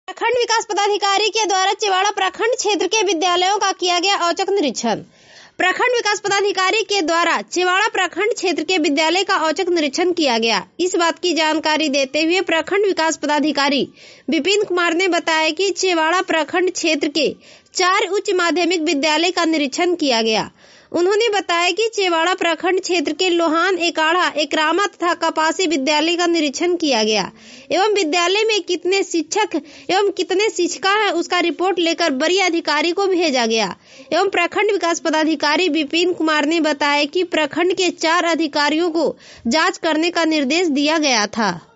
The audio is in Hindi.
प्रखंड विकास पदाधिकारी के द्वारा चिवाड़ा प्रखंड क्षेत्र के विद्यालयों का किया गया औचक निरीक्षण। प्रखंड विकास पदाधिकारी के द्वारा चिवाड़ा प्रखंड क्षेत्र के विद्यालय का औचक निरीक्षण किया गया। इस बात की जानकारी देते हुए प्रखंड विकास पदाधिकारी विपिन कुमार ने बताया कि चिवाड़ा प्रखंड क्षेत्र के 4 उच्च माध्यमिक विद्यालय का निरीक्षण किया गया। उन्होंने बताया कि चिवाड़ा प्रखंड क्षेत्र के लोहान, एकाड़ा, एकरामा तथा कपासी विद्यालय का निरीक्षण किया गया एवं विद्यालय में कितने शिक्षक एवं कितने शिक्षिका है उसका रिपोर्ट लेकर वरीय अधिकारी को भेजा गया। एवं प्रखंड विकास पदाधिकारी विपिन कुमार ने बताया कि प्रखंड के 4 अधिकारियों को जांच करने का निर्देश दिया गया था।